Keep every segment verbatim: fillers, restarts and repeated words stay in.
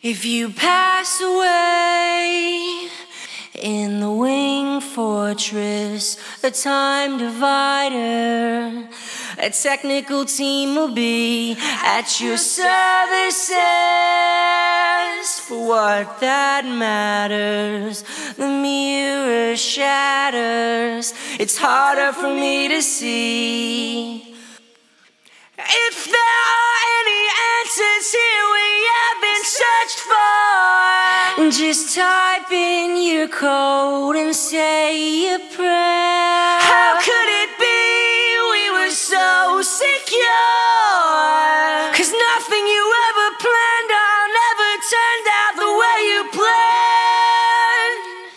If you pass away in the wing fortress, a time divider, a technical team will be at your services. For what that matters, the mirror shatters. It's harder for me to see. If there are any answers here we haven't searched for, just type in your code and say a prayer. How could it be we were so secure? 'Cause nothing you ever planned on ever turned out the way you planned.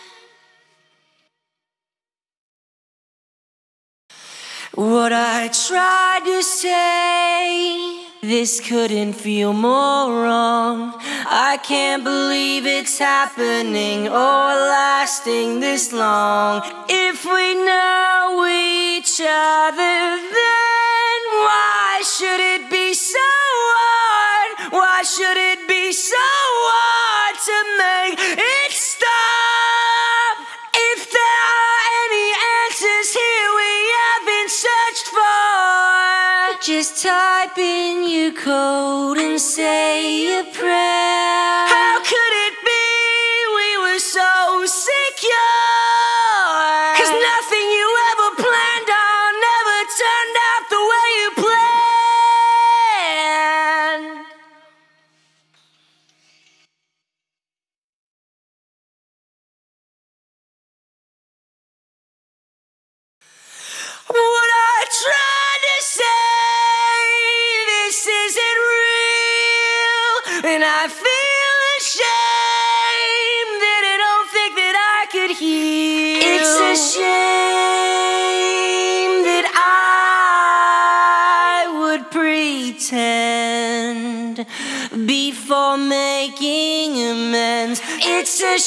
What I tried to say, this couldn't feel more wrong. I can't believe it's happening or lasting this long. If we know each other, then why should it be so hard? Why should it be so hard to make it stop? If there are any answers here we haven't searched for, just type in your code and say a prayer. How could it be we were so secure? 'Cause nothing you ever planned on never turned out the way you planned. What I tried to say, this isn't real, and I feel ashamed that I don't think that I could heal. It's a shame that I would pretend before making amends. It's a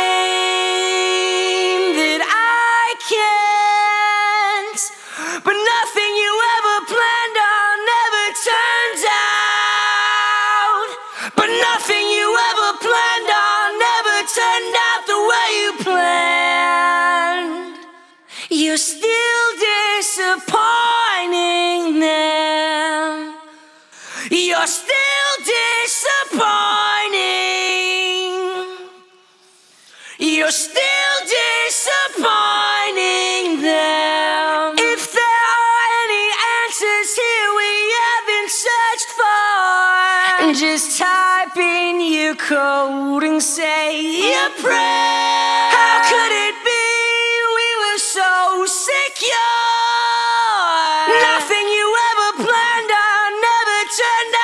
shame that I can't, but nothing you ever planned on never turns out. But nothing you ever planned on never turned out the way you planned. You're still disappointing them. You're still disappointing. You're still disappointing them. If there are any answers here we haven't searched for, just type in your code and say a prayer. How could it be we were so secure? Nothing you ever planned on never turned out